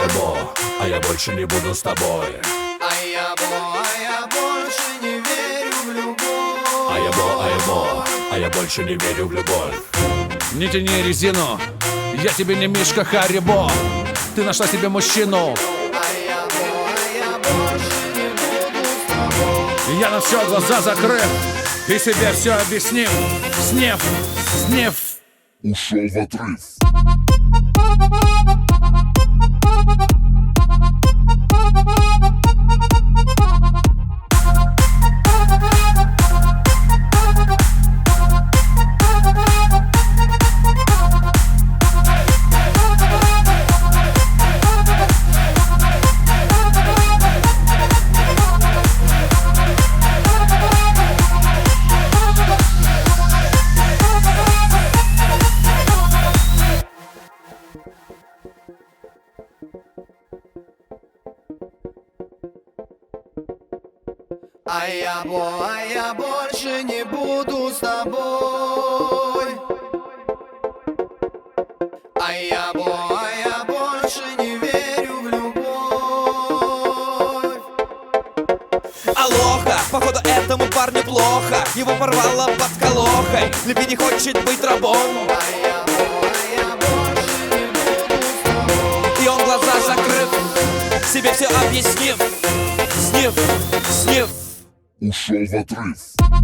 а я больше не буду с тобой. А я больше не верю в любовь. А я больше не верю в любовь. Не тяни резину, я тебе не Мишка Харибо. Ты нашла себе мужчину. А я больше не буду с тобой. Я на все глаза закрыв и себе все объяснив. Снев, ушел в отрыв. А я больше не буду с тобой. А я больше не верю в любовь. Алоха, походу этому парню плохо. Его порвало под колохой. Любви не хочет быть рабом. А я больше не буду с тобой. И он глаза закрыв, себе все объяснив. Снив. Ушел в отрыв.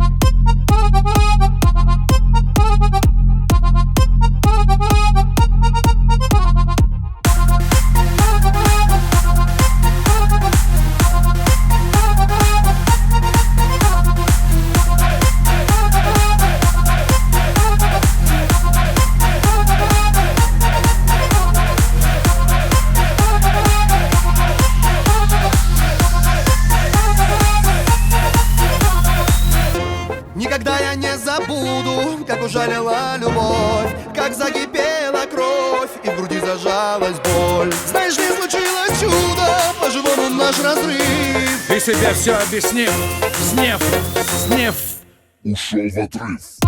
Никогда я не забуду, как ужалила любовь, как закипела кровь и в груди зажалась боль. Знаешь, не случилось чудо, по-живому наш разрыв. и себе все объяснив. Снев. Ушел в отрыв.